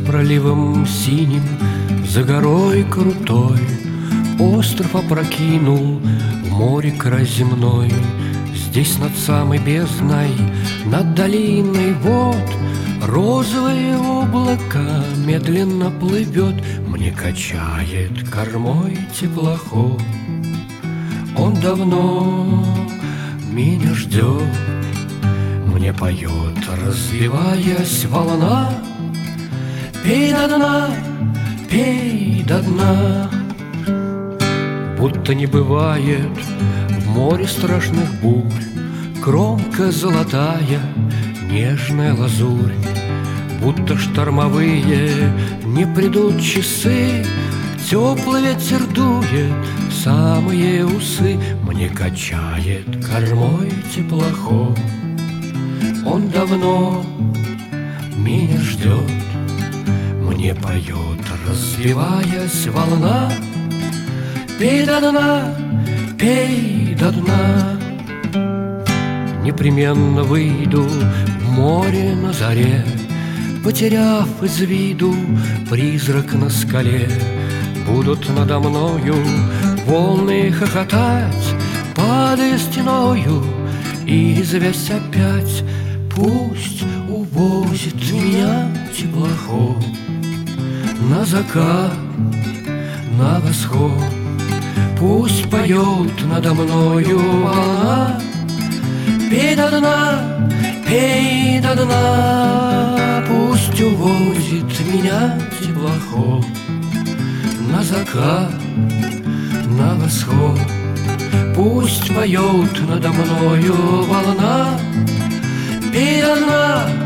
проливом синим, за горой крутой, остров опрокинул в море край земной. Здесь над самой бездной, над долиной вод, розовые облака медленно плывет. Мне качает кормой теплоход. Он давно меня ждет, мне поет, развиваясь волна. Пей до дна, пей до дна. Будто не бывает в море страшных бурь, кромка золотая, нежная лазурь. Будто штормовые не придут часы, теплый ветер дует в самые усы. Мне качает кормой теплоход. Он давно меня ждет, мне поет, развиваясь волна. Пей до дна, пей до дна. Непременно выйду в море на заре, потеряв из виду призрак на скале. Будут надо мною волны хохотать, падая стеною, и известь опять. Пусть увозит меня теплоход на закат, на восход. Пусть поет надо мною волна. Пей до дна, пей до дна. Пусть увозит меня теплоход на закат, на восход. Пусть поет надо мною волна. Пей до дна,